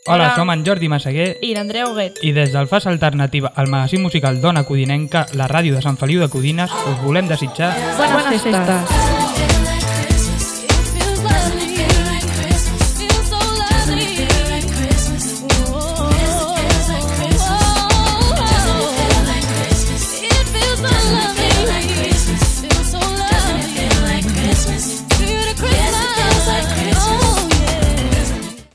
Hola, som en Jordi Massaguer i l'Andrea Huguet. I des del Fas Alternativa, el magazín musical Dona Codinenca, la ràdio de Sant Feliu de Codines, us volem desitjar Bones festes.